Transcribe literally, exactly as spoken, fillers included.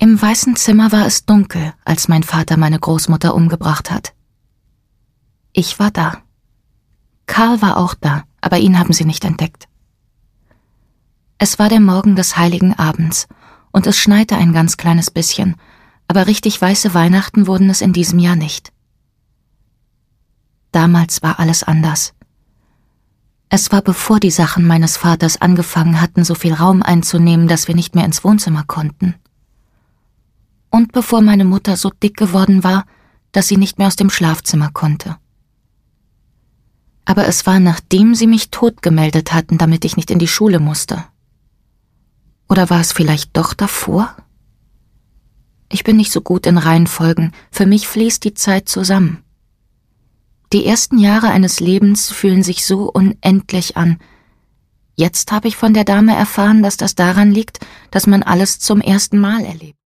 Im weißen Zimmer war es dunkel, als mein Vater meine Großmutter umgebracht hat. Ich war da. Karl war auch da, aber ihn haben sie nicht entdeckt. Es war der Morgen des heiligen Abends und es schneite ein ganz kleines bisschen, aber richtig weiße Weihnachten wurden es in diesem Jahr nicht. Damals war alles anders. Es war bevor die Sachen meines Vaters angefangen hatten, so viel Raum einzunehmen, dass wir nicht mehr ins Wohnzimmer konnten. Und bevor meine Mutter so dick geworden war, dass sie nicht mehr aus dem Schlafzimmer konnte. Aber es war, nachdem sie mich tot gemeldet hatten, damit ich nicht in die Schule musste. Oder war es vielleicht doch davor? Ich bin nicht so gut in Reihenfolgen, für mich fließt die Zeit zusammen. Die ersten Jahre eines Lebens fühlen sich so unendlich an. Jetzt habe ich von der Dame erfahren, dass das daran liegt, dass man alles zum ersten Mal erlebt.